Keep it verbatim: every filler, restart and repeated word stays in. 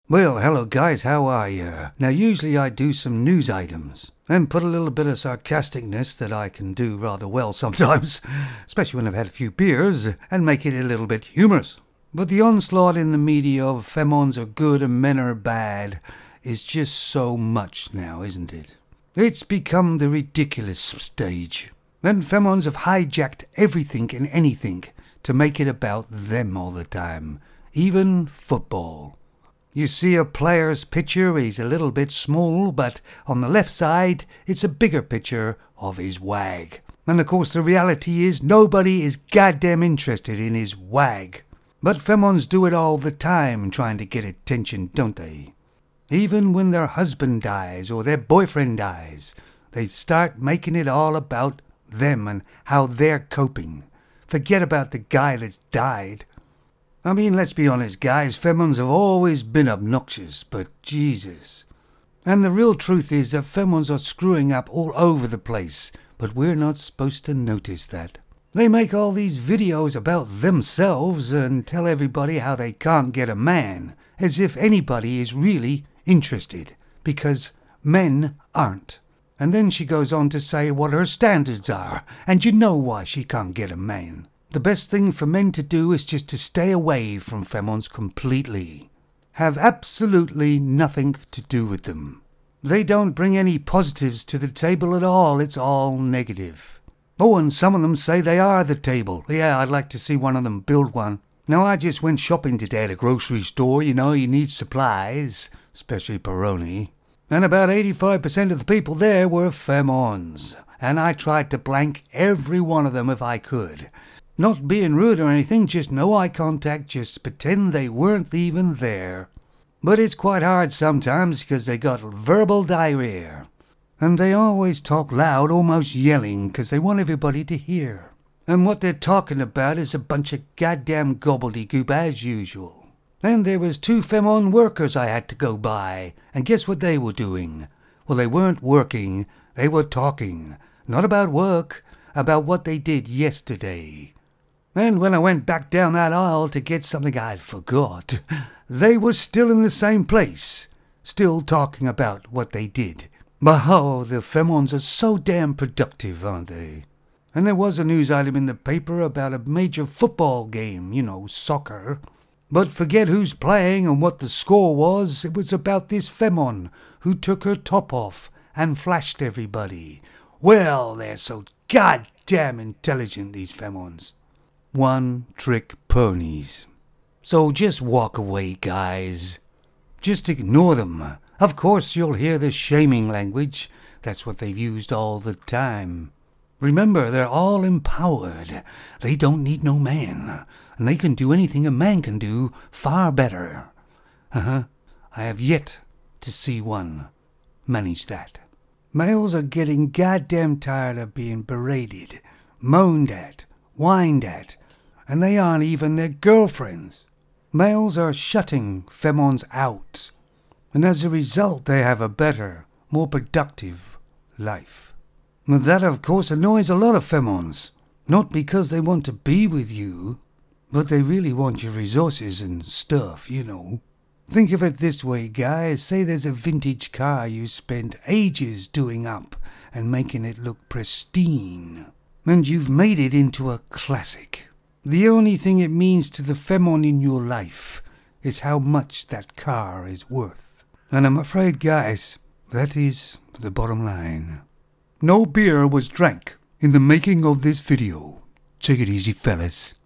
Well, hello guys, how are you? Now usually I do some news items and put a little bit of sarcasticness that I can do rather well sometimes, especially when I've had a few beers, and make it a little bit humorous. But the onslaught in the media of femons are good and men are bad is just so much now, isn't it? It's become the ridiculous stage. And femons have hijacked everything and anything to make it about them all the time, even football. You see a player's picture, he's a little bit small, but on the left side, it's a bigger picture of his wag. And of course the reality is nobody is goddamn interested in his wag. But femons do it all the time, trying to get attention, don't they? Even when their husband dies or their boyfriend dies, they start making it all about them and how they're coping. Forget about the guy that's died. I mean, let's be honest, guys, femons have always been obnoxious, but Jesus. And the real truth is that femons are screwing up all over the place, but we're not supposed to notice that. They make all these videos about themselves and tell everybody how they can't get a man, as if anybody is really interested, because men aren't. And then she goes on to say what her standards are, and you know why she can't get a man. The best thing for men to do is just to stay away from femons completely. Have absolutely nothing to do with them. They don't bring any positives to the table at all, it's all negative. Oh, and some of them say they are the table. Yeah, I'd like to see one of them build one. Now, I just went shopping today at a grocery store. You know, you need supplies, especially Peroni. And about eighty-five percent of the people there were femons. And I tried to blank every one of them if I could. Not being rude or anything, just no eye contact, just pretend they weren't even there. But it's quite hard sometimes because they got verbal diarrhea. And they always talk loud, almost yelling, because they want everybody to hear. And what they're talking about is a bunch of goddamn gobbledygook as usual. And there was two femon workers I had to go by, and guess what they were doing? Well, they weren't working, they were talking. Not about work, about what they did yesterday. And when I went back down that aisle to get something I'd forgot, they were still in the same place, still talking about what they did. But oh, the femons are so damn productive, aren't they? And there was a news item in the paper about a major football game, you know, soccer. But forget who's playing and what the score was, it was about this femon who took her top off and flashed everybody. Well, they're so goddamn intelligent, these femons. One-trick ponies. So just walk away, guys. Just ignore them. Of course you'll hear the shaming language. That's what they've used all the time. Remember, they're all empowered. They don't need no man. And they can do anything a man can do far better. Uh-huh. I have yet to see one manage that. Males are getting goddamn tired of being berated, moaned at, whined at, and they aren't even their girlfriends. Males are shutting femons out, and as a result they have a better, more productive life. But that of course annoys a lot of femons, not because they want to be with you, but they really want your resources and stuff, you know. Think of it this way, guys. Say there's a vintage car you spent ages doing up and making it look pristine, and you've made it into a classic. The only thing it means to the femon in your life is how much that car is worth. And I'm afraid, guys, that is the bottom line. No beer was drank in the making of this video. Take it easy, fellas.